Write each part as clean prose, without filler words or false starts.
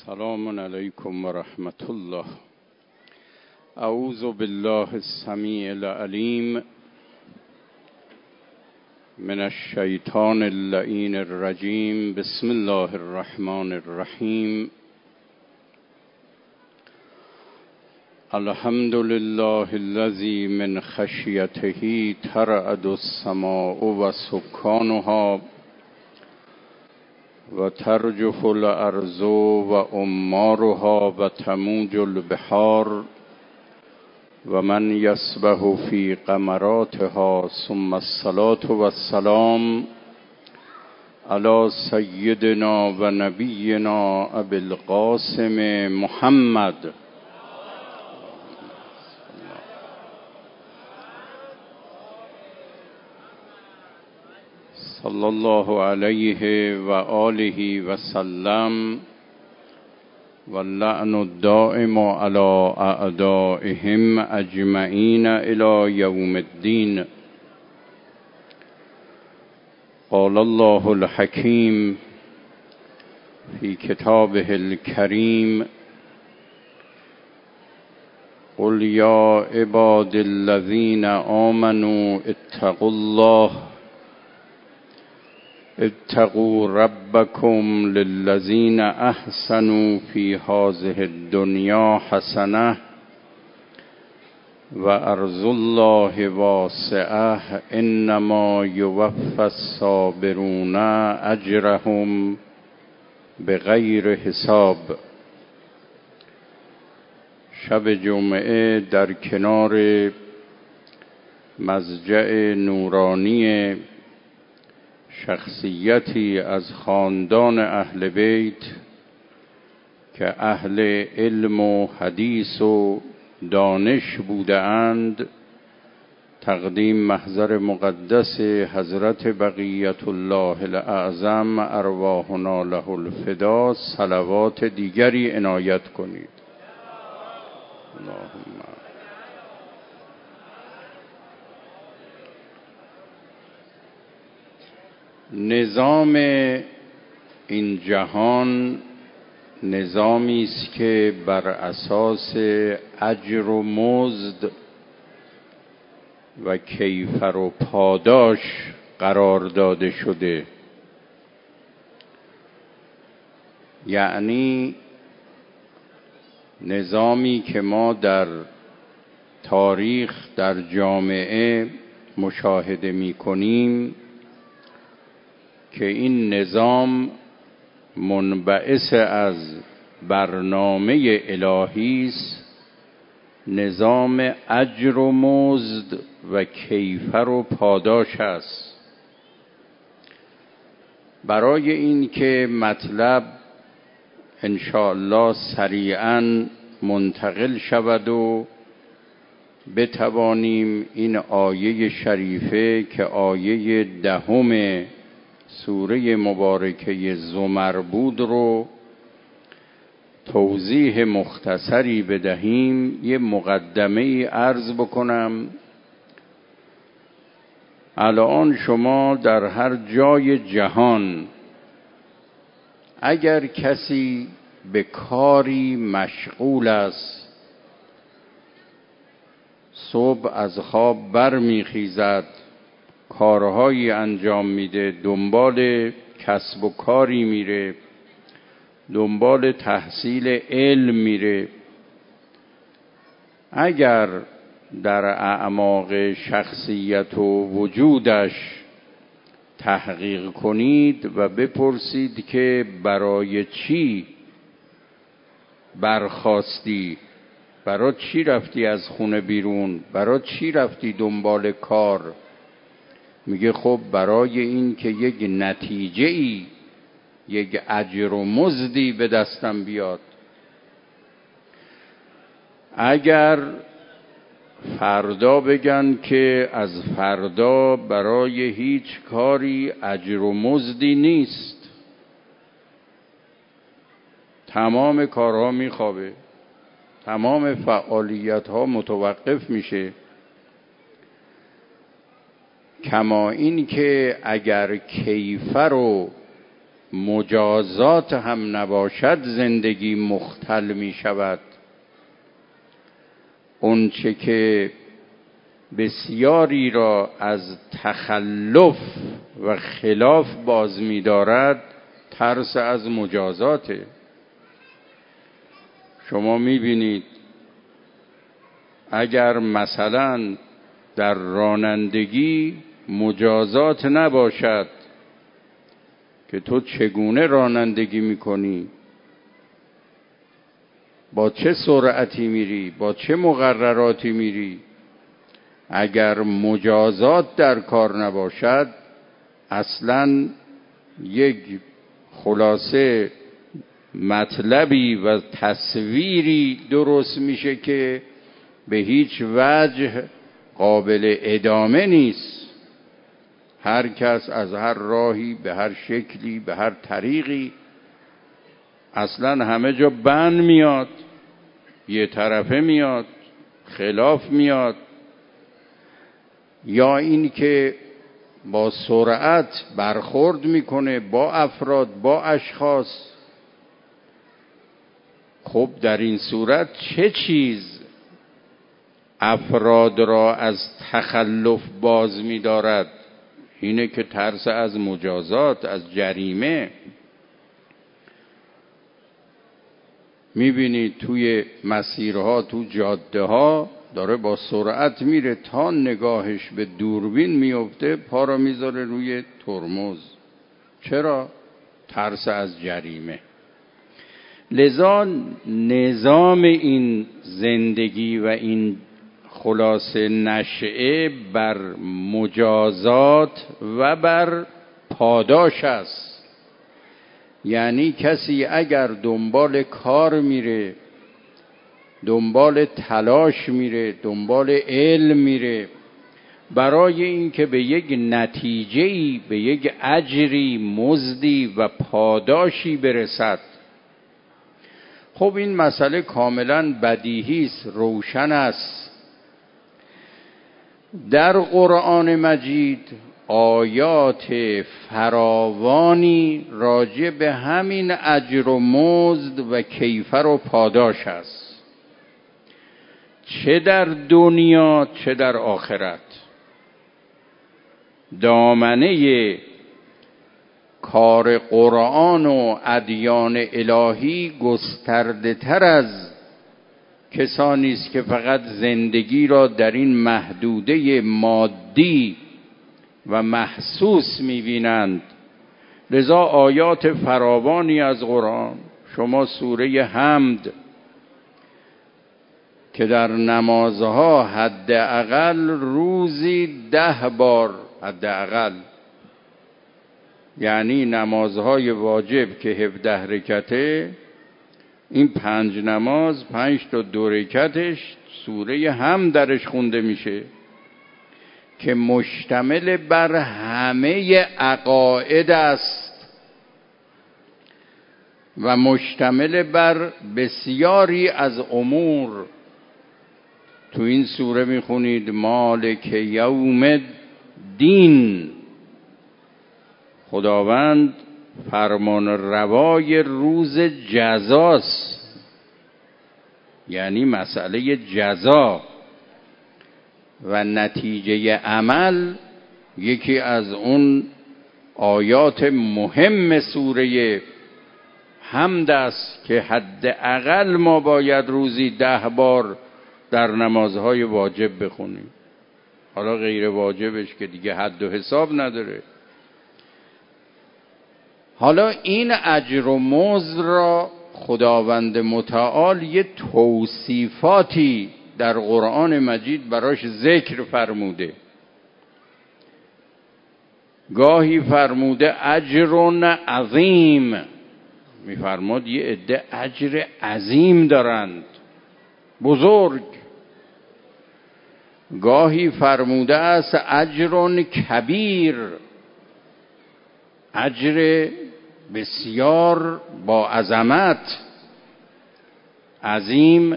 سلام علیکم و رحمت الله. اعوذ بالله السمیع العلیم من الشیطان اللعین الرجیم. بسم الله الرحمن الرحیم. الحمد لله الذی من خشیته ترعد السماء و سکانها و ترجف الارض و امارها و تموج البحار و من یسبح فی قمراتها. ثم الصلاة و السلام علی سیدنا و نبینا ابی القاسم محمد صلی الله علیه و آله و سلم و اللعن الدائم علی اعدائهم اجمعین الی یوم الدین. قال الله الحکیم فی کتابه الکریم: قل یا عباد الذین آمنوا اتقوا الله اتقوا ربکم للذین احسنوا فی هذه الدنیا حسنة و ارض الله واسعة انما یوفی الصابرون اجرهم بغیر حساب. شب جمعه در کنار مضجع نورانی شخصیتی از خاندان اهل بیت که اهل علم و حدیث و دانش بوده اند، تقدیم محضر مقدس حضرت بقیت الله الاعظم ارواحنا له الفدا صلوات دیگری عنایت کنید. اللهم نظام این جهان نظامی است که بر اساس اجر و مزد و کیفر و پاداش قرار داده شده. یعنی نظامی که ما در تاریخ در جامعه مشاهده می کنیم که این نظام منبعث از برنامه الهی است، نظام اجر و مزد و کیفر و پاداش است. برای این که مطلب انشاءالله سریعا منتقل شود و بتوانیم این آیه شریفه که آیه 10 سوره مبارکه زمر بود رو توضیح مختصری بدهیم، یه مقدمه عرض بکنم. الان شما در هر جای جهان اگر کسی به کاری مشغول است، صبح از خواب برمیخیزد، کارهایی انجام میده، دنبال کسب و کاری میره، دنبال تحصیل علم میره، اگر در اعماق شخصیت و وجودش تحقیق کنید و بپرسید که برای چی برخاستی، برای چی رفتی از خونه بیرون، برای چی رفتی دنبال کار، میگه خب برای این که یک نتیجه‌ای، یک اجر و مزدی به دستم بیاد. اگر فردا بگن که از فردا برای هیچ کاری اجر و مزدی نیست، تمام کارها میخوابه، تمام فعالیتها متوقف میشه. کما این که اگر کیفر و مجازات هم نباشد زندگی مختل می شود. اون چه که بسیاری را از تخلف و خلاف باز می دارد ترس از مجازاته. شما می بینید اگر مثلا در رانندگی مجازات نباشد که تو چگونه رانندگی میکنی، با چه سرعتی میری، با چه مقرراتی میری، اگر مجازات در کار نباشد اصلا یک خلاصه مطلبی و تصویری درست میشه که به هیچ وجه قابل ادامه نیست. هر کس از هر راهی به هر شکلی به هر طریقی اصلا همه جا بند میاد، یه طرفه میاد، خلاف میاد، یا این که با سرعت برخورد میکنه با افراد با اشخاص. خب در این صورت چه چیز افراد را از تخلف باز می‌دارد؟ اینه که ترس از مجازات، از جریمه. می‌بینید توی مسیرها، تو جاده ها داره با سرعت میره، تا نگاهش به دوربین میفته پا را میذاره روی ترمز. چرا؟ ترس از جریمه. لذا نظام این زندگی و این خلاصه نشأه بر مجازات و بر پاداش است. یعنی کسی اگر دنبال کار میره، دنبال تلاش میره، دنبال علم میره، برای اینکه به یک نتیجه‌ای، به یک اجری، مزدی و پاداشی برسد، خب این مسئله کاملا بدیهی است، روشن است. در قرآن مجید آیات فراوانی راجع به همین اجر و مزد و کیفر و پاداش است، چه در دنیا چه در آخرت. دامنه کار قرآن و ادیان الهی گسترده تر از کسانی است که فقط زندگی را در این محدوده مادی و محسوس می‌بینند. لذا آیات فراوانی از قرآن، شما سوره حمد که در نمازها حداقل روزی 10 بار، حداقل، یعنی نمازهای واجب که 17 رکعته، این 5 نماز 5 تا 2 رکعتش سوره حمد درش خونده میشه که مشتمل بر همه عقاید است و مشتمل بر بسیاری از امور. تو این سوره میخونید مالک یوم الدین، خداوند فرمان روای روز جزاست، یعنی مسئله جزا و نتیجه عمل. یکی از اون آیات مهم سوره حمد است که حداقل ما باید روزی 10 بار در نمازهای واجب بخونیم. حالا غیر واجبش که دیگه حد و حساب نداره. حالا این اجر و مزد را خداوند متعال یه توصیفاتی در قرآن مجید براش ذکر فرموده. گاهی فرموده اجر عظیم، میفرماد یه عده اجر عظیم دارند، بزرگ. گاهی فرموده است اجر کبیر، اجر بسیار با عظمت، عظیم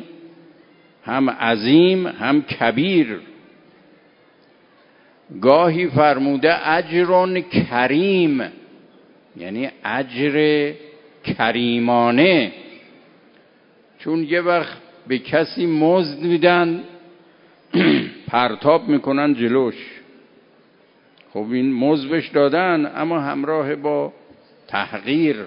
هم کبیر. گاهی فرموده اجر کریم، یعنی اجر کریمانه. چون یه وقت به کسی مزد میدن پرتاب میکنن جلوش، خب این مزد بهش دادن اما همراه با تحقیر،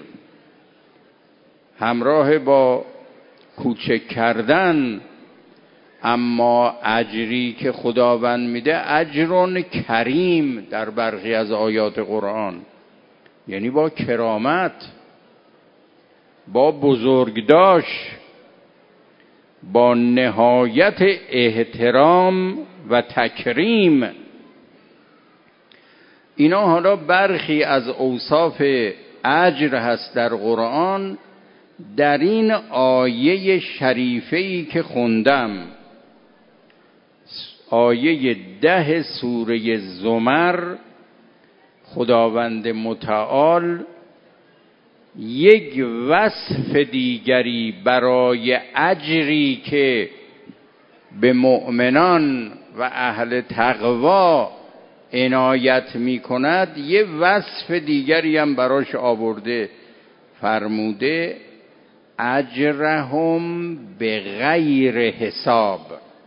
همراه با کوچک کردن. اما اجری که خداوند میده اجر کریم در برخی از آیات قرآن، یعنی با کرامت، با بزرگداشت، با نهایت احترام و تکریم. اینا حالا برخی از اوصاف اجر هست در قرآن. در این آیه شریفه‌ای که خوندم، آیه 10 سوره زمر، خداوند متعال یک وصف دیگری برای اجری که به مؤمنان و اهل تقوا عنایت می کند، یه وصف دیگری هم براش آورده، فرموده اجرهم به غیر حساب،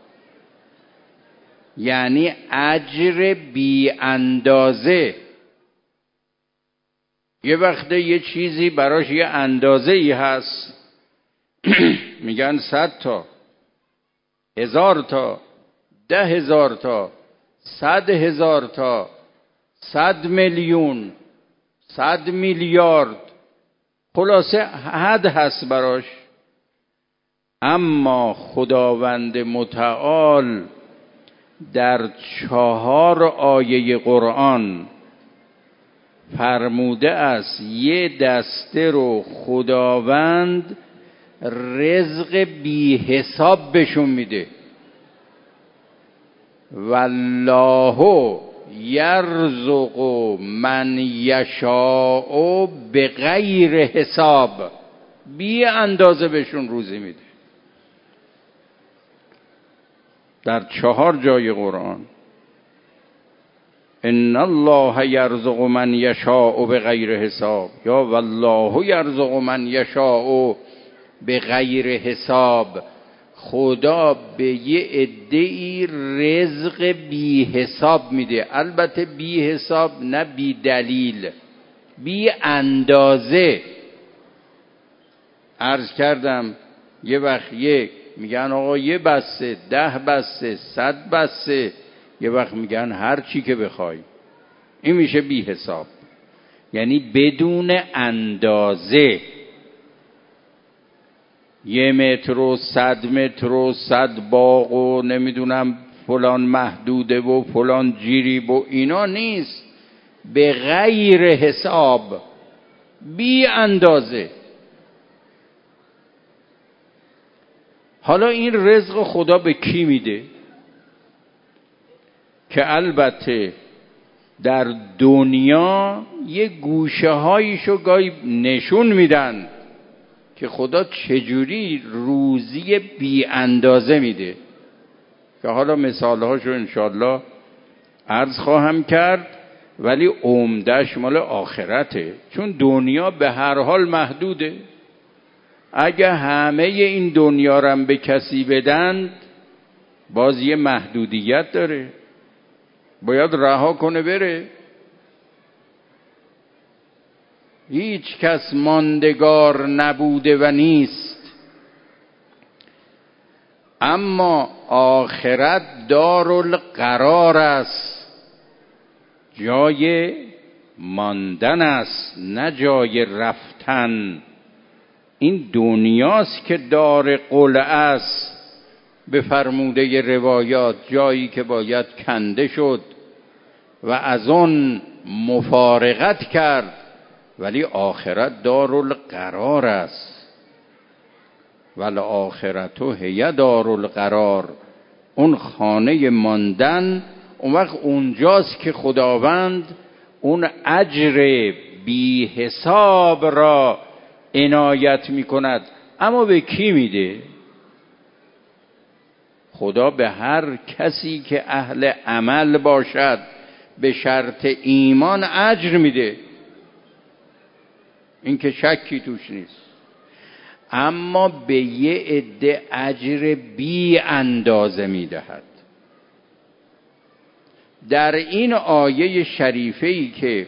یعنی اجر بی اندازه. یه وقته یه چیزی براش یه اندازه ای هست میگن 100 تا، 1000 تا، 10,000 تا، 100,000 تا، 100 میلیون، 100 میلیارد، خلاصه حد هست براش. اما خداوند متعال در 4 آیه قرآن فرموده است یه دسته رو خداوند رزق بی حساب بهشون میده. والله یرزق من یشاء به غیر حساب، بی اندازه بهشون روزی میده. در 4 جای قرآن ان الله یرزق من یشاء به غیر حساب، یا والله یرزق من یشاء به غیر حساب. خدا به یه عده‌ای رزق بی حساب میده، البته بی حساب نه بی دلیل، بی اندازه. عرض کردم یه وقت میگن آقا یه بسته، 10 بسته، 100 بسته، یه وقت میگن هر چی که بخوای. این میشه بی حساب، یعنی بدون اندازه. 1 متر و 100 متر و 100 باغ و نمیدونم فلان محدوده و فلان جیریب و اینا نیست، به غیر حساب، بی اندازه. حالا این رزق خدا به کی میده؟ که البته در دنیا یه گوشه هایشو گاهی نشون میدن که خدا چجوری روزی بی اندازه میده، که حالا مثالهاشو انشالله عرض خواهم کرد، ولی عمده‌اش مال آخرته. چون دنیا به هر حال محدوده. اگه همه این دنیا رو به کسی بدن باز یه محدودیت داره، باید رها کنه بره. هیچ کس ماندگار نبوده و نیست. اما آخرت دارالقرار است، جای ماندن است نه جای رفتن. این دنیاست که دار قلعه است، به فرموده روایات، جایی که باید کنده شد و از آن مفارقت کرد. ولی آخرت دارالقرار است. والآخرت هی دارالقرار، اون خانه ماندن. اون وقت اونجاست که خداوند اون اجر بی حساب را عنایت می کند. اما به کی میده؟ خدا به هر کسی که اهل عمل باشد به شرط ایمان اجر میده. این که شکی توش نیست. اما به یه عده اجر بی اندازه میدهد. در این آیه شریفه‌ای که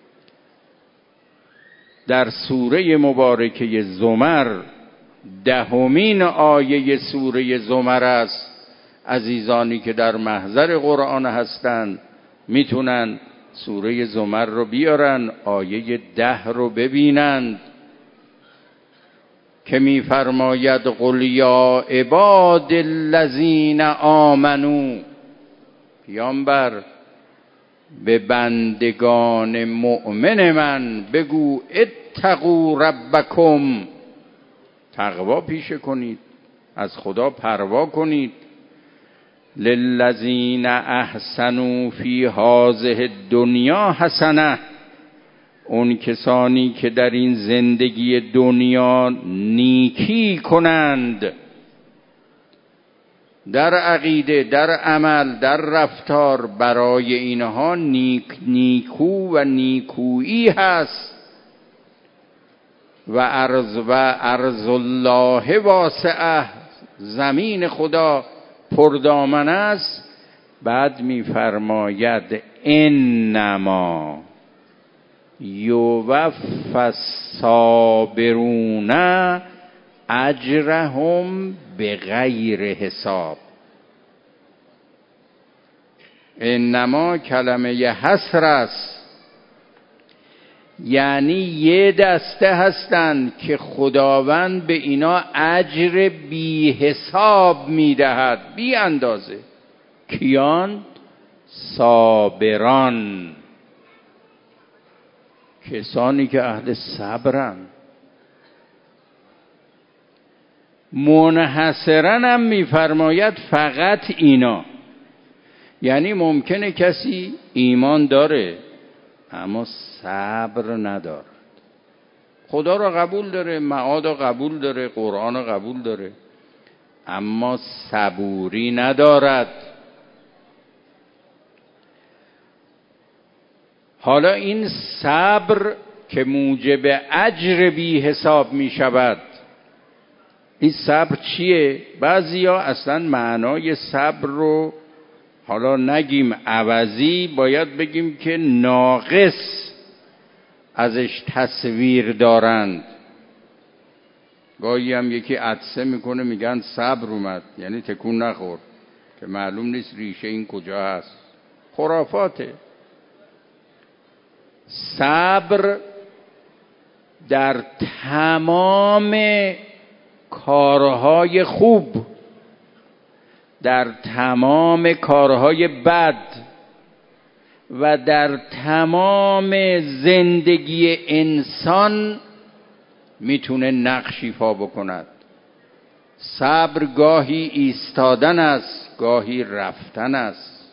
در سوره مبارکه زمر 10مین آیه سوره زمر است، عزیزانی که در محضر قرآن هستند میتونن سوره زمر رو بیارن، آیه 10 رو ببینند که میفرماید قل یا عباد الذین آمنو، پیامبر به بندگان مؤمن من بگو اتقوا ربکم، تقوا پیشه کنید، از خدا پروا کنید. للذین احسنوا فی هذه الدنیا حسنه، اون کسانی که در این زندگی دنیا نیکی کنند، در عقیده، در عمل، در رفتار، برای اینها نیکو و نیکویی هست. و ارض الله واسعه، زمین خدا پردامن است. بعد میفرماید انما یوفی الصابرون اجرهم بغیر حساب. انما کلمه حصر است، یعنی یه دسته هستند که خداوند به اینا اجر بی حساب میدهد، بی اندازه. کیان؟ صابران، کسانی که اهل صبرن. منحصرا هم میفرماید فقط اینا، یعنی ممکنه کسی ایمان داره اما صبر ندارد، خدا را قبول داره، معاد را قبول داره، قرآن را قبول داره، اما صبوری ندارد. حالا این صبر که موجب اجر بی حساب می شود، این صبر چیه؟ بعضیا اصلا معنای صبر رو حالا نگیم عوضی، باید بگیم که ناقص ازش تصویر دارند. گاهی هم یکی عطسه میکنه میگن صبر اومد، یعنی تکون نخورد، که معلوم نیست ریشه این کجا هست. خرافاته. صبر در تمام کارهای خوب، در تمام کارهای بد و در تمام زندگی انسان میتونه نقش ایفا بکند. صبر گاهی ایستادن است، گاهی رفتن است.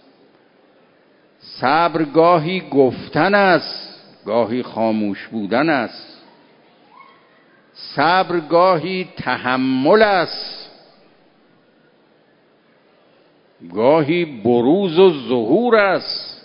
صبر گاهی گفتن است، گاهی خاموش بودن است. صبر گاهی تحمل است، گاهی بروز و ظهور است.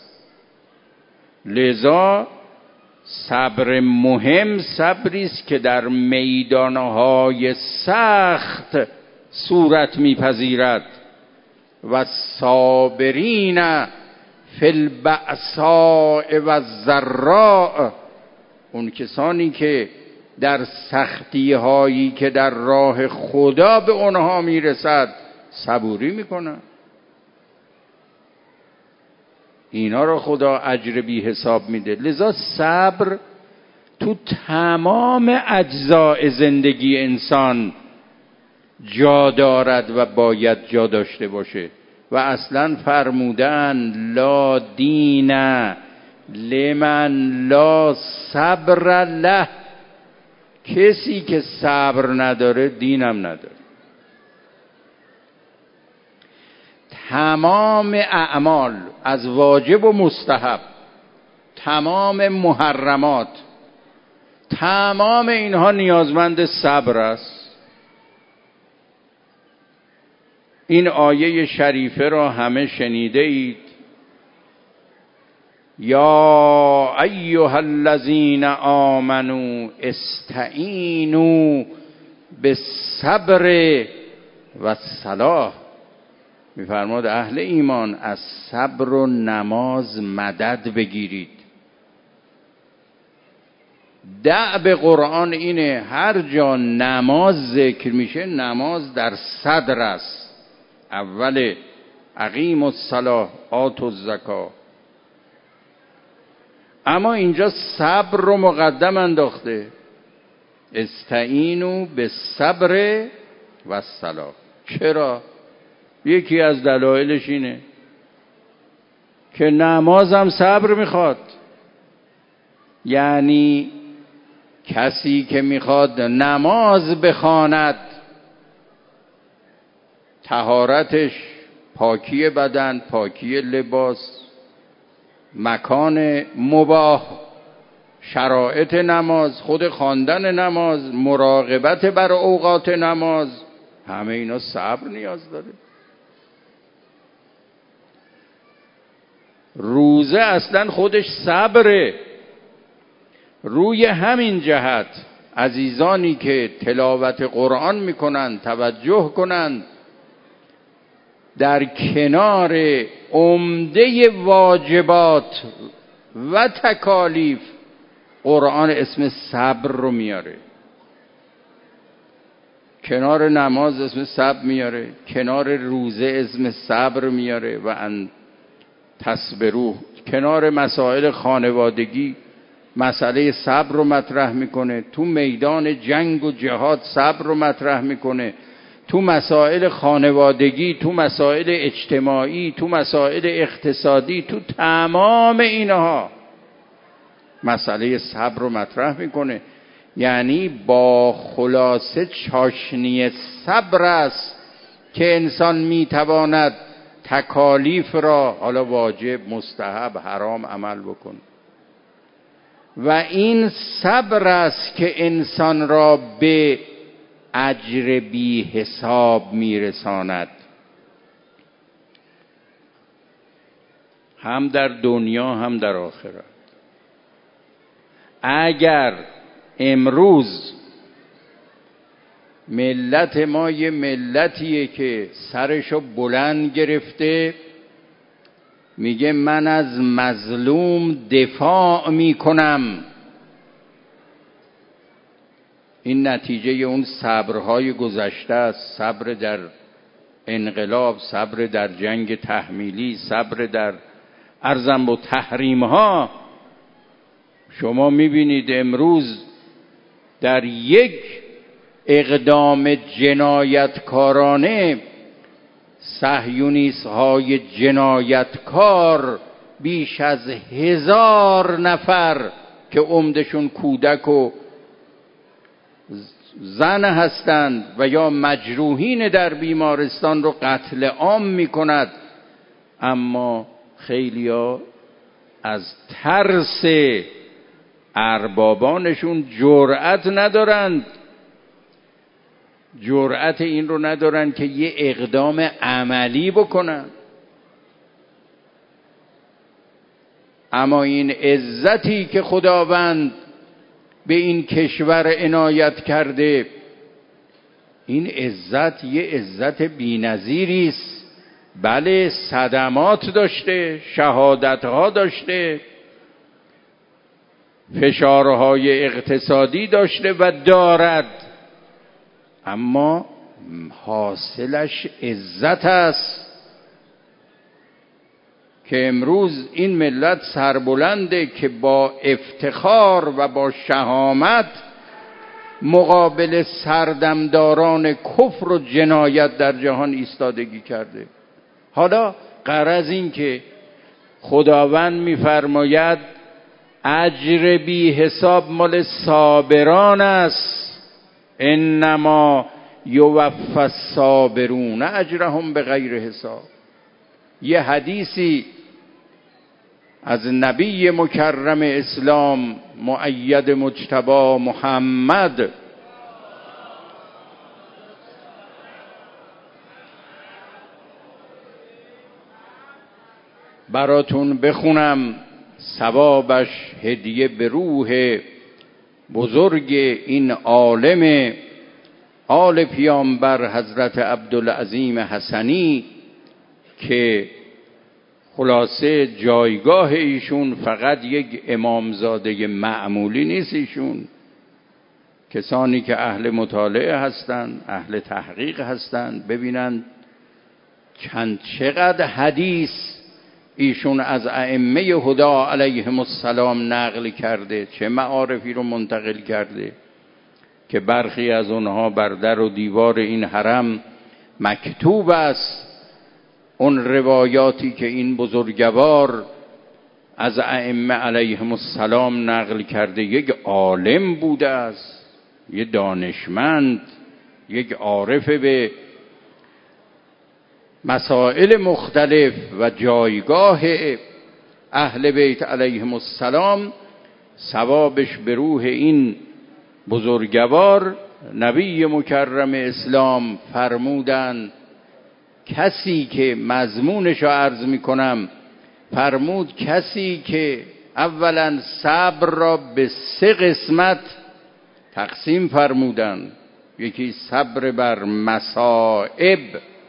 لذا صبر مهم صبری است که در میدانهای سخت صورت میپذیرد. و صابرین فی البأساء و الضراء، اون کسانی که در سختی هایی که در راه خدا به اونها میرسد صبوری میکنن، اینا رو خدا اجر بی حساب میده. لذا صبر تو تمام اجزاء زندگی انسان جا دارد و باید جا داشته باشه. و اصلا فرمودن لا دین لمن لا صبر له، کسی که صبر نداره دینم نداره. تمام اعمال از واجب و مستحب، تمام محرمات، تمام اینها نیازمند صبر است. این آیه شریفه را همه شنیده اید یا ایها الذین آمنوا استعینوا بالصبر و الصلاة. میفرماد اهل ایمان از صبر و نماز مدد بگیرید. دأب قرآن اینه هر جا نماز ذکر میشه نماز در صدر است. اول اقیم الصلاة آتوا الزکاة، اما اینجا صبر رو مقدم انداخته. استعینوا بالصبر و الصلاة. چرا؟ یکی از دلایلش اینه که نماز هم صبر میخواد. یعنی کسی که میخواد نماز بخواند، طهارتش، پاکی بدن، پاکی لباس، مکان مباح، شرایط نماز، خود خواندن نماز، مراقبت بر اوقات نماز، همه اینا صبر نیاز داره. روزه اصلا خودش صبره. روی همین جهت عزیزانی که تلاوت قرآن میکنند توجه کنند، در کنار عمده واجبات و تکالیف قرآن اسم صبر رو میاره. کنار نماز اسم صبر میاره، کنار روزه اسم صبر میاره و ان تصبروا. کنار مسائل خانوادگی مسئله صبر رو مطرح میکنه. تو میدان جنگ و جهاد صبر رو مطرح میکنه. تو مسائل خانوادگی، تو مسائل اجتماعی، تو مسائل اقتصادی، تو تمام اینها مسئله صبر رو مطرح میکنه. یعنی با خلاصه چاشنی صبر است که انسان میتواند تکالیف را، حالا واجب، مستحب، حرام، عمل بکنه. و این صبر است که انسان را به اجر بی حساب میرساند، هم در دنیا هم در آخرت. اگر امروز ملت ما یه ملتیه که سرشو بلند گرفته میگه من از مظلوم دفاع میکنم، این نتیجه اون صبرهای گذشته است. صبر در انقلاب، صبر در جنگ تحمیلی، صبر در ارزم و تحریمها. شما میبینید امروز در یک اقدام جنایتکارانه صهیونیست های جنایتکار بیش از 1000 نفر که عمدشون کودک و زن هستند و یا مجروحین در بیمارستان رو قتل عام میکند. اما خیلیا از ترس اربابانشون جرأت این رو ندارن که یه اقدام عملی بکنن. اما این عزتی که خداوند به این کشور عنایت کرده، این عزت یه عزت بی‌نظیری است. بله صدمات داشته، شهادت‌ها داشته، فشارهای اقتصادی داشته و دارد، اما حاصلش عزت است که امروز این ملت سربلنده که با افتخار و با شهامت مقابل سردمداران کفر و جنایت در جهان ایستادگی کرده. حالا غرض این که خداوند می‌فرماید اجر بی حساب مال صابران است، انما یوفی الصابرون اجرهم بغیر حساب. یه حدیثی از نبی مکرم اسلام مؤید مجتبی محمد براتون بخونم ثوابش هدیه به روح بزرگ این عالم آل پیامبر حضرت عبدالعظیم حسنی که خلاصه جایگاه ایشون فقط یک امامزاده معمولی نیست. ایشون کسانی که اهل مطالعه هستند، اهل تحقیق هستند، ببینند چقدر حدیث ایشون از ائمه هدا علیهم السلام نقل کرده، چه معارفی رو منتقل کرده که برخی از اونها بر در و دیوار این حرم مکتوب است. اون روایاتی که این بزرگوار از ائمه علیهم السلام نقل کرده یک عالم بوده است، یک دانشمند، یک عارف به مسائل مختلف و جایگاه اهل بیت علیهم السلام. ثوابش به روح این بزرگوار نبی مکرم اسلام فرمودند کسی که مضمونش رو عرض میکنم، فرمود کسی که اولا صبر را به 3 قسمت تقسیم فرمودند. یکی صبر بر مصائب،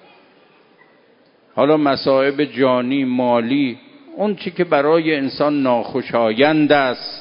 حالا مصائب جانی مالی، اون چی که برای انسان ناخوشایند است.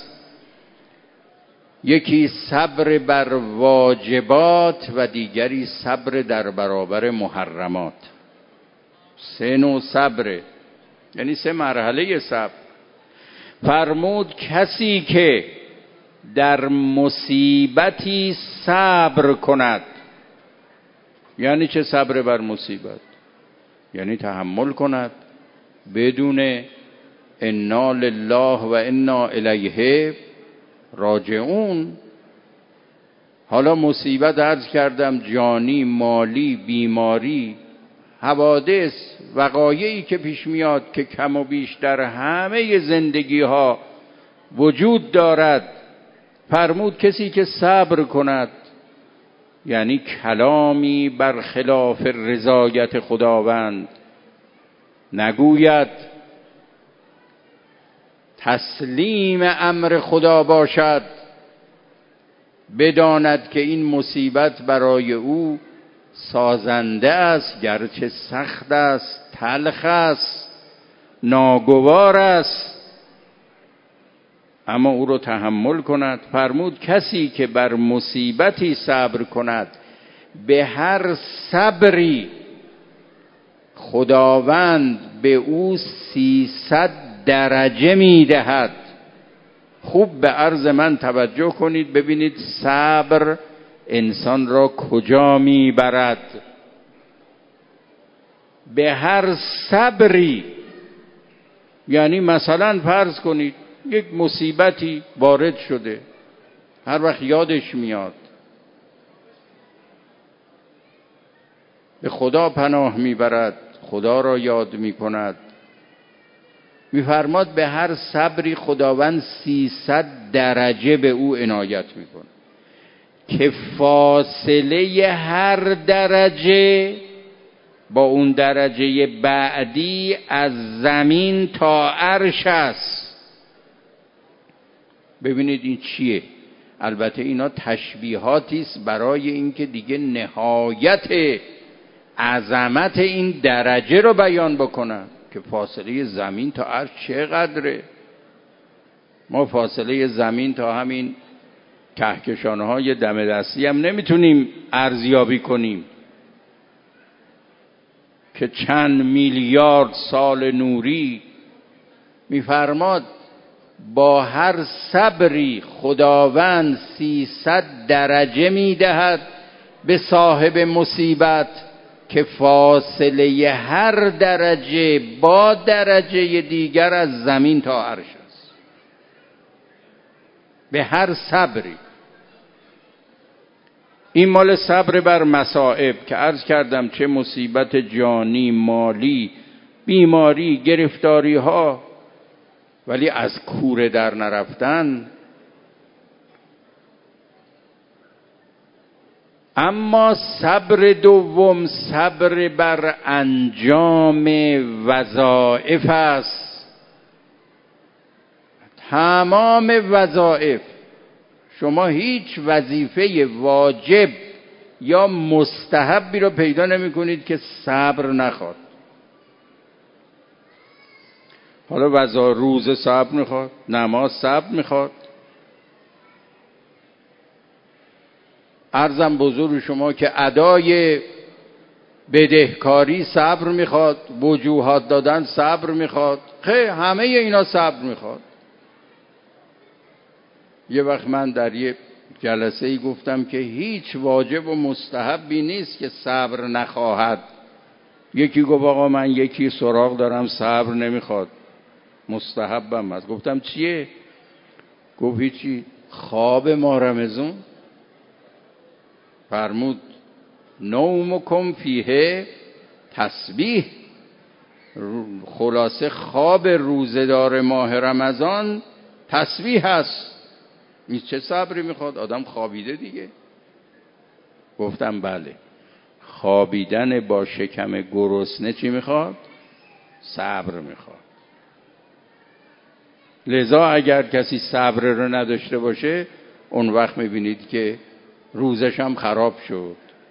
یکی صبر بر واجبات و دیگری صبر در برابر محرمات. 3 نوع صبر، یعنی 3 مرحله صبر. فرمود کسی که در مصیبتی صبر کند، یعنی چه صبر بر مصیبت؟ یعنی تحمل کند بدون انا لله و انا الیه راجعون. حالا مصیبت عرض کردم جانی، مالی، بیماری، حوادث، وقایعی که پیش میاد که کم و بیش در همه زندگی ها وجود دارد. فرمود کسی که صبر کند، یعنی کلامی بر خلاف رضایت خداوند نگوید، تسلیم امر خدا باشد، بداند که این مصیبت برای او سازنده است، گرچه سخت است، تلخ است، ناگوار است، اما او رو تحمل کند. فرمود کسی که بر مصیبتی صبر کند، به هر صبری خداوند به او 300 درجه میدهد. خوب به عرض من توجه کنید، ببینید صبر انسان را کجا میبرد. به هر صبری، یعنی مثلا فرض کنید یک مصیبتی وارد شده، هر وقت یادش میاد به خدا پناه میبرد، خدا را یاد میکند، میفرماد به هر صبری خداوند 300 درجه به او عنایت میکنه که فاصله هر درجه با اون درجه بعدی از زمین تا عرش است. ببینید این چیه؟ البته اینا تشبیهاتی است برای اینکه دیگه نهایت عظمت این درجه رو بیان بکنن که فاصله زمین تا عرش چقدره. ما فاصله زمین تا همین کهکشان‌های دم دستی هم نمیتونیم ارزیابی کنیم که چند میلیارد سال نوری. میفرماد با هر صبری خداوند 300 درجه میدهد به صاحب مصیبت که فاصله هر درجه با درجه دیگر از زمین تا عرش است. به هر صبری. این مال صبر بر مصائب که عرض کردم، چه مصیبت جانی، مالی، بیماری، گرفتاری ها، ولی از کوره در نرفتن. اما صبر دوم صبر بر انجام وظایف است. تمام وظایف. شما هیچ وظیفه واجب یا مستحبی رو پیدا نمی کنید که صبر نخواد. حالا روزه صبر میخواد، نماز صبر میخواد. عرضم بزرگ شما که ادای بدهکاری صبر میخواد، وجوهات دادن صبر میخواد، همه اینا صبر میخواد. یه وقت من در یه جلسه ای گفتم که هیچ واجب و مستحبی نیست که صبر نخواهد. یکی گفت آقا من یکی سراغ دارم صبر نمیخواد، مستحبم هست. گفتم چیه؟ گفت هیچی، خواب ما رمضان. فرمود نومکم فیه تسبیح. خلاصه خواب روزدار ماه رمضان تسبیح هست. این چه صبری میخواد؟ آدم خوابیده دیگه. گفتم بله، خوابیدن با شکم گرسنه چی میخواد؟ صبر میخواد. لذا اگر کسی صبر رو نداشته باشه اون وقت میبینید که روزش هم خراب شد.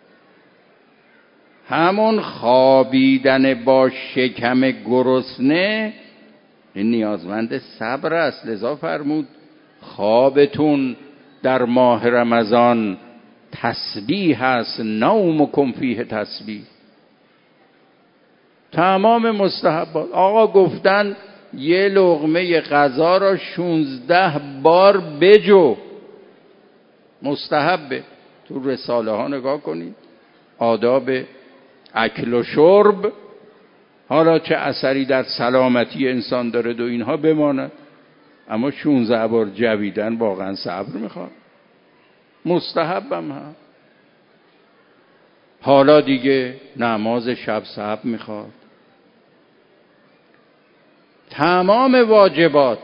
همون خوابیدن با شکم گرسنه این نیازمند صبر است. لذا فرمود خوابتون در ماه رمضان تسبیح است، نومکم فیه تسبیح. تمام مستحبات. آقا گفتن یه لقمه غذا را 16 بار بجو، مستحبه. تو رساله ها نگاه کنید، آداب اکل و شرب. حالا چه اثری در سلامتی انسان داره و اینها بماند، اما 16 بار جویدن واقعا صبر میخواد، مستحبم ها. حالا دیگه نماز شب صبر میخواد. تمام واجبات.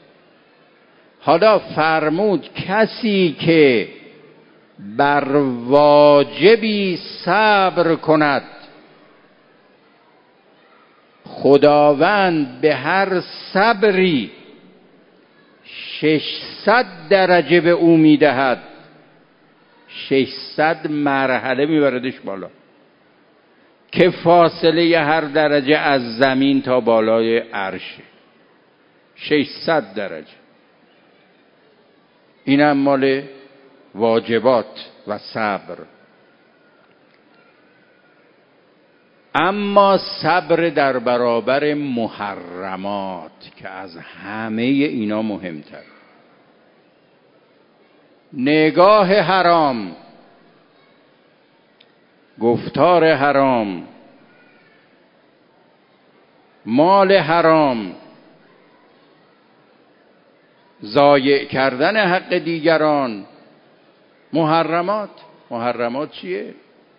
حالا فرمود کسی که بر واجبی صبر کند خداوند به هر صبری 600 درجه به او میدهد. 600 مرحله میبردش بالا که فاصله هر درجه از زمین تا بالای عرشه. 600 درجه. اینم مال واجبات و صبر. اما صبر در برابر محرمات که از همه اینا مهمتر. نگاه حرام، گفتار حرام، مال حرام، ضایع کردن حق دیگران، محرمات. محرمات چیه؟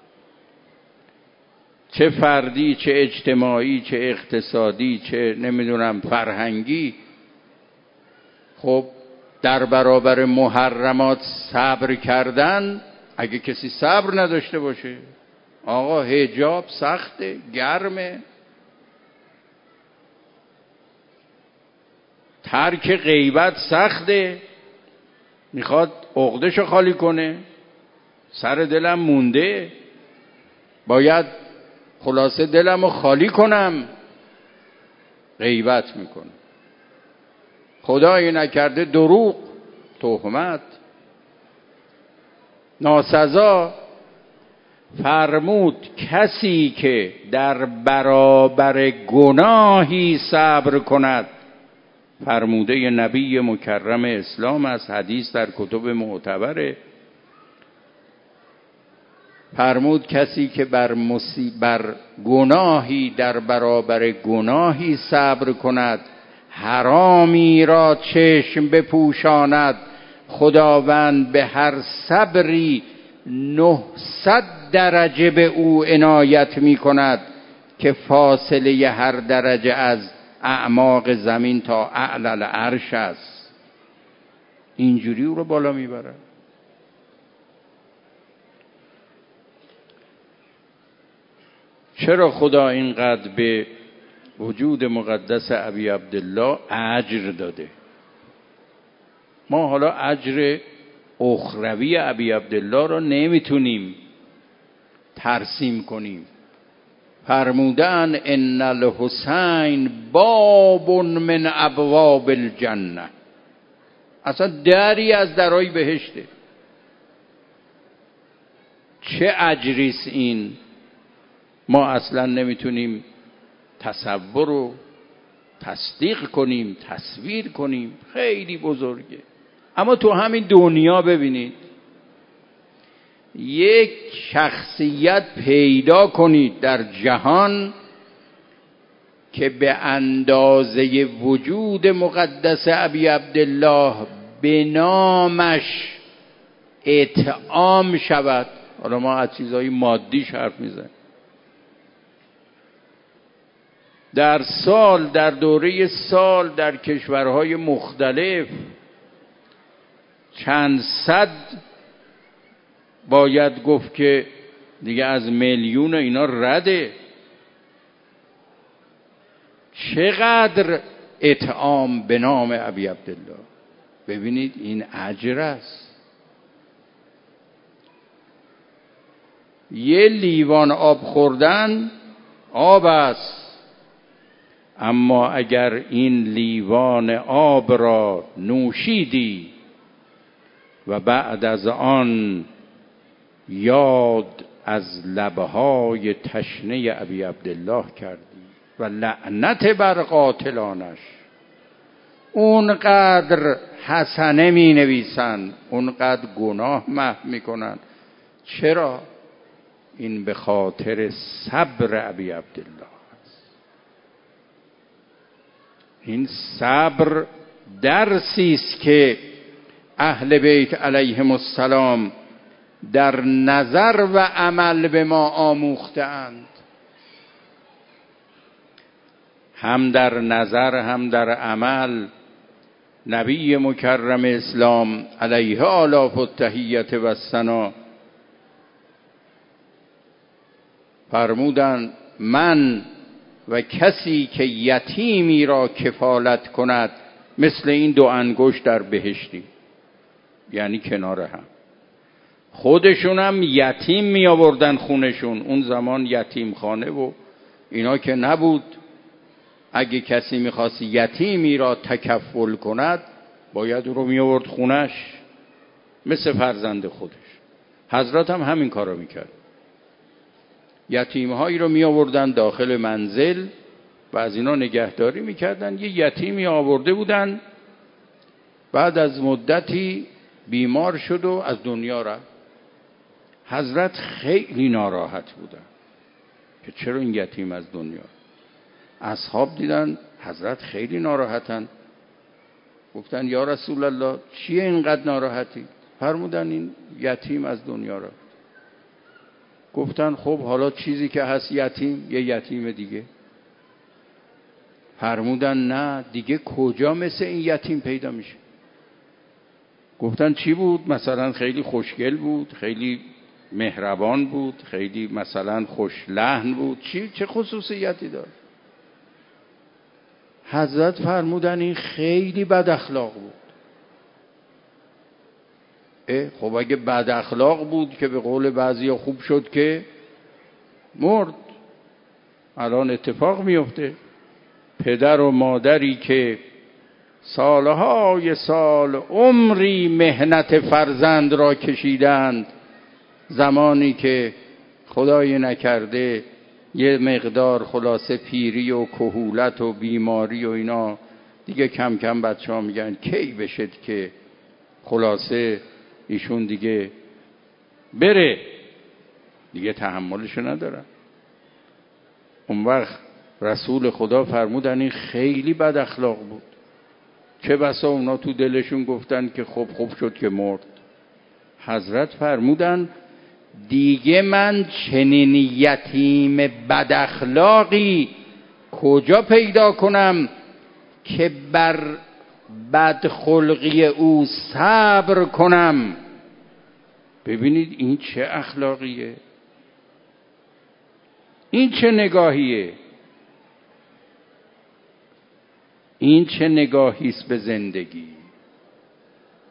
چه فردی، چه اجتماعی، چه اقتصادی، چه نمیدونم فرهنگی. خب در برابر محرمات صبر کردن، اگه کسی صبر نداشته باشه، آقا حجاب سخته، گرمه، ترک غیبت سخته، میخواد عقدهشو خالی کنه، سر دلم مونده، باید خلاصه دلمو خالی کنم، غیبت میکنه. خدایی نکرده دروغ، تهمت، ناسزا. فرمود کسی که در برابر گناهی صبر کند، فرموده نبی مکرم اسلام از حدیث در کتب معتبره. فرمود کسی که بر گناهی در برابر گناهی صبر کند، حرامی را چشم بپوشاند، خداوند به هر صبری 900 درجه به او عنایت می کند که فاصله هر درجه از اعماق زمین تا اعلی العرش است. اینجوری او رو بالا میبره. چرا خدا اینقدر به وجود مقدس ابی عبدالله اجر داده؟ ما حالا اجر اخروی ابی عبدالله را نمیتونیم ترسیم کنیم. فرمودن ان الحسین باب من ابواب الجنه، اصلا دری از درای بهشته. چه اجریست این؟ ما اصلا نمیتونیم تصور و تصدیق کنیم، تصویر کنیم. خیلی بزرگه. اما تو همین دنیا ببینید، یک شخصیت پیدا کنید در جهان که به اندازه وجود مقدس ابی عبدالله به نامش اطعام شود. حالا ما از چیزهای مادیش حرف میزنیم. در سال، در دوره سال، در کشورهای مختلف چند صد، باید گفت که دیگه از میلیون اینا رده، چقدر اطعام به نام ابی عبدالله. ببینید این اجر است. یه لیوان آب خوردن آب است، اما اگر این لیوان آب را نوشیدی و بعد از آن یاد از لبهای تشنه ابی عبدالله کردی و لعنت بر قاتلانش، اونقدر حسنه می نویسن، اونقدر گناه محو می کنن. چرا؟ این به خاطر صبر ابی عبدالله است. این صبر درسی است که اهل بیت علیهم السلام در نظر و عمل به ما آموختند. هم در نظر هم در عمل نبی مکرم اسلام علیه آلاف التحیت و الثنا فرمودند من و کسی که یتیمی را کفالت کند مثل این دو انگشت در بهشتی، یعنی کنار هم. خودشون هم یتیم می آوردن خونشون. اون زمان یتیم خانه و اینا که نبود. اگه کسی میخواست یتیمی را تکفل کند باید او رو می آورد خونش مثل فرزند خودش. حضرت هم همین کار رو میکرد. یتیمهایی رو می آوردن داخل منزل و از اینا نگهداری میکردن. یه یتیمی آورده بودن، بعد از مدتی بیمار شد و از دنیا رفت. حضرت خیلی ناراحت بودن که چرا این یتیم از دنیا. اصحاب دیدن حضرت خیلی ناراحتن، گفتن یا رسول الله چیه اینقدر ناراحتی؟ فرمودن این یتیم از دنیا رفت. گفتن خب حالا چیزی که هست یتیم، یه یتیم دیگه. فرمودن نه دیگه کجا مثل این یتیم پیدا میشه. گفتن چی بود؟ مثلا خیلی خوشگل بود، خیلی مهربان بود، خیلی مثلا خوش لحن بود، چه خصوصیتی داشت؟ حضرت فرمودن این خیلی بد اخلاق بود. خب اگه بد اخلاق بود که به قول بعضیا خوب شد که مرد. الان اتفاق میفته پدر و مادری که سالهای سال عمری مهنت فرزند را کشیدند، زمانی که خدای نکرده یه مقدار خلاصه پیری و کهولت و بیماری و اینا دیگه کم کم بچه ها میگن کی بشد که خلاصه ایشون دیگه بره، دیگه تحملشو ندارن. اون وقت رسول خدا فرمودن این خیلی بد اخلاق بود. چه بسا اونا تو دلشون گفتن که خب خوب شد که مرد. حضرت فرمودن دیگه من چنین یتیم بد اخلاقی کجا پیدا کنم که بر بدخلقی او صبر کنم. ببینید این چه اخلاقیه، این چه نگاهیه، این چه نگاهیست به زندگی.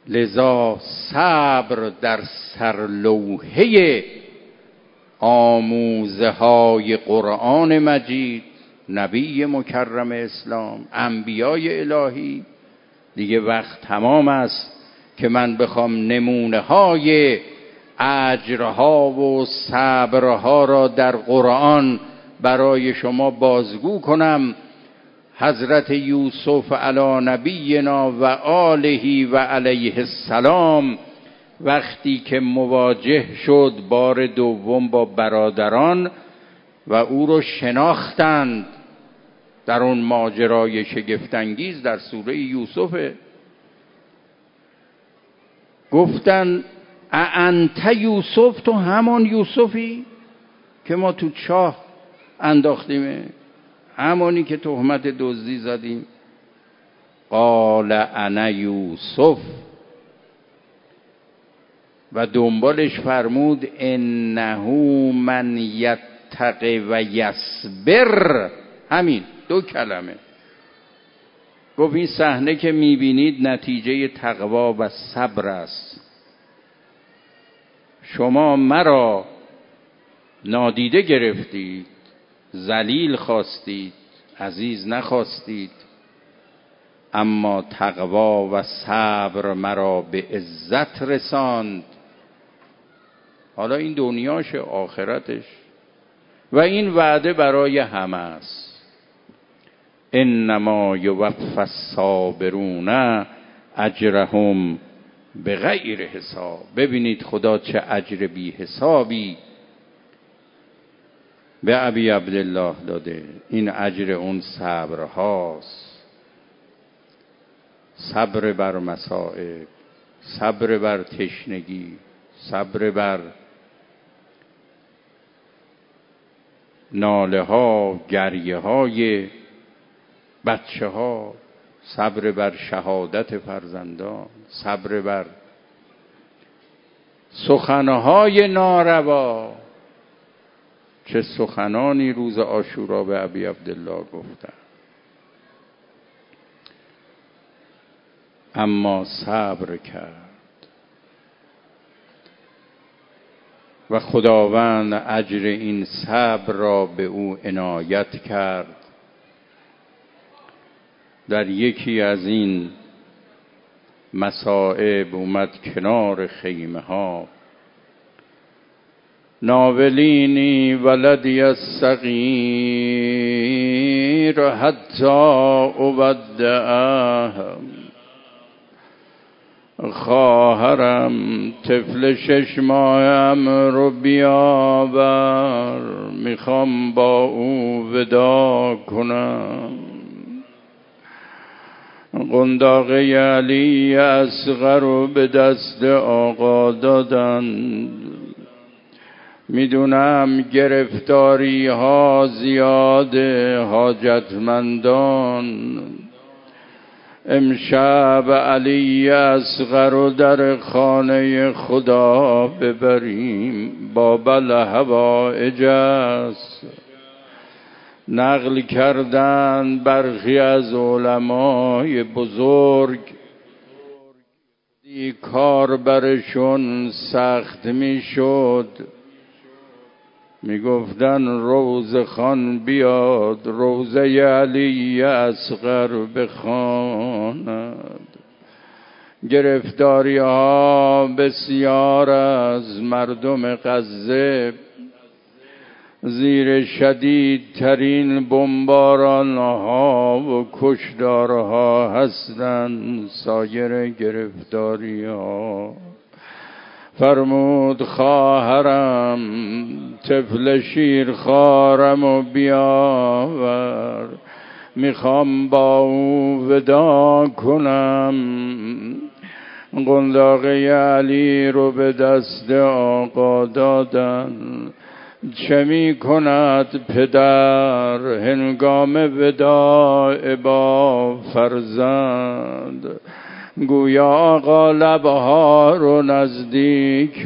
لذا صبر در سرلوحه آموزه های قرآن مجید، نبی مکرم اسلام، انبیای الهی. دیگه وقت تمام است که من بخوام نمونه های اجرها و صبرها را در قرآن برای شما بازگو کنم. حضرت یوسف علی نبینا و آله و علیه السلام وقتی که مواجه شد بار دوم با برادران و او رو شناختند در اون ماجرای شگفت‌انگیز در سوره یوسف، گفتن انت یوسف، تو همان یوسفی که ما تو چاه انداختیم، همانی که تهمت دزدی زدیم؟ قال انا یوسف، و دنبالش فرمود انه من یتقی و یصبر. همین 2 کلمه گفت این صحنه که میبینید نتیجه تقوا و صبر است. شما مرا نادیده گرفتید، ذلیل خواستید، عزیز نخواستید، اما تقوا و صبر مرا به عزت رساند. حالا این دنیاش، آخرتش، و این وعده برای همه است. انما یوفی الصابرون اجرهم بغیر حساب. ببینید خدا چه اجر بی حسابی به ابی عبدالله داده. این اجر اون صبر هاست، صبر بر مصائب، صبر بر تشنگی، صبر بر ناله ها، گریه های بچه ها، صبر بر شهادت فرزندان، صبر بر سخنهای ناروا. چه سخنانی روز عاشورا به ابی عبدالله گفتن، اما صبر کرد و خداوند اجر این صبر را به او عنایت کرد. در یکی از این مصائب اومد کنار خیمه ها، ناولینی ولدی الصغیر حتی اودعه، خواهرم طفل 6 ماهم رو بیاور، میخوام با او ودا کنم. قنداقه علی اصغر رو به دست آقا دادند. میدونم گرفتاری ها زیاده، حاجتمندان. امشب علی اصغر رو در خانه خدا ببریم، بابل هوایج است. نقل کردن برخی از علمای بزرگ، این کار برشون سخت میشد، میگفتن روزه خان بیاد روزه علی اصغر بخواند. گرفتاری ها بسیار از مردم غزه زیر شدیدترین بمباران ها و کشدارها هستند. سایر گرفتاری ها فرمود خواهرم طفل شیرخوارم و بیاور، میخوام با او ودا کنم. قنداقه علی رو به دست آقا دادن. چه می کند پدر هنگام وداع با فرزند؟ گویا آقا لبها رو نزدیک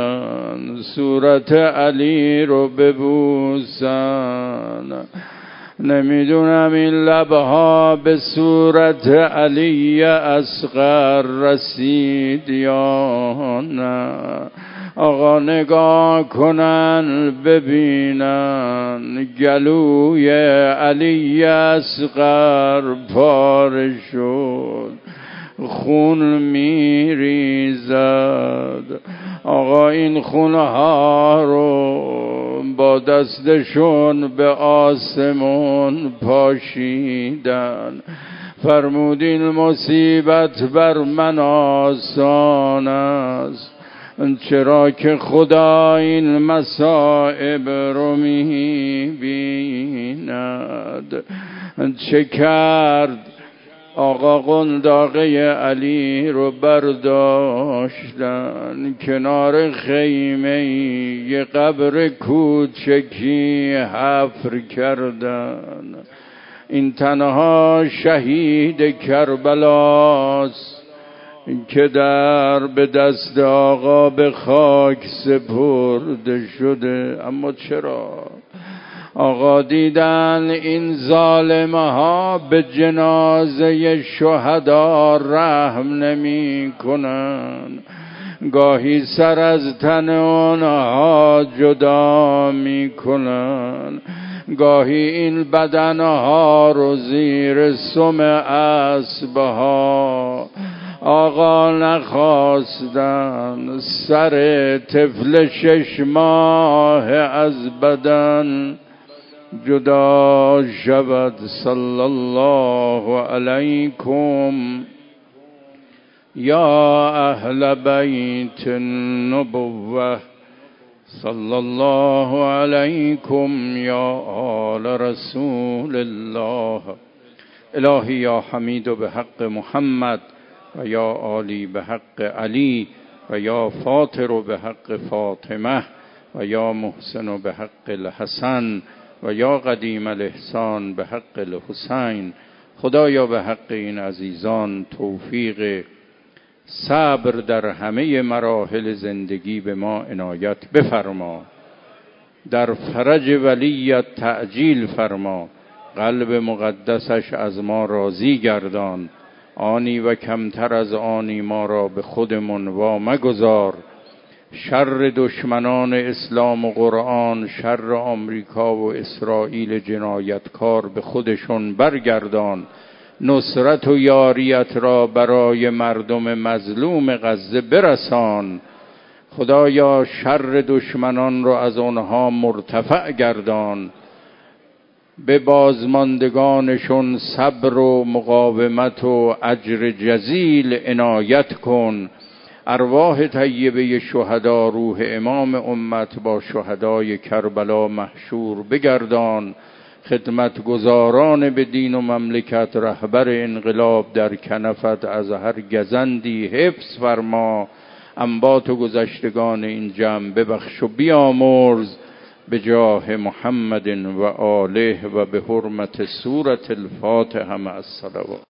بردن، صورت علی رو ببوسن. نمیدونم این لبها به صورت علی اصغر رسید یا نه. آقا نگاه کنن ببینن گلوی علی اصغر پاره شد، خون میریزد. آقا این خونها رو با دستشون به آسمون پاشیدن، فرمودین مصیبت بر من آسان است، چرا که خدا این مصائب رو می‌بیند. چه کرد؟ آقا قنداقه علی رو برداشتن، کنار خیمه یه قبر کوچکی حفر کردن. این تنها شهید کربلاست که به دست آقا به خاک سپرده شده. اما چرا؟ آقا دیدن این ظالمه ها به جنازه شهدا رحم نمی کنن، گاهی سر از تن اونها جدا می کنن، گاهی این بدنها رو زیر سم اسبها آقا نخواستن. سر طفل 6 ماه از بدن جدا شود. صلی الله علیکم یا اهل بیت النبوة، صلی الله علیکم یا آل رسول الله. الهی یا حمید به حق محمد و یا عالی به حق علی و یا فاطر به حق فاطمه و یا محسن به حق الحسن و یا قدیم الاحسان به حق الحسین. خدایا به حق این عزیزان توفیق صبر در همه مراحل زندگی به ما عنایت بفرما، در فرج ولیت تعجیل فرما، قلب مقدسش از ما راضی گردان، آنی و کمتر از آنی ما را به خودمون وا مگذار. شر دشمنان اسلام و قرآن، شر آمریکا و اسرائیل جنایتکار به خودشون برگردان. نصرت و یاریت را برای مردم مظلوم غزه برسان. خدایا شر دشمنان را از آنها مرتفع گردان. به بازماندگانشون صبر و مقاومت و اجر جزیل عنایت کن. ارواح طیبه شهدا، روح امام امت با شهدای کربلا محشور بگردان. خدمتگزاران به دین و مملکت، رهبر انقلاب در کنفت از هر گزندی حفظ فرما. انبات و گذشتگان این جمع ببخش و بیامرز به جاه محمد و آله و به حرمت سورة الفاتحه مع الصلوات.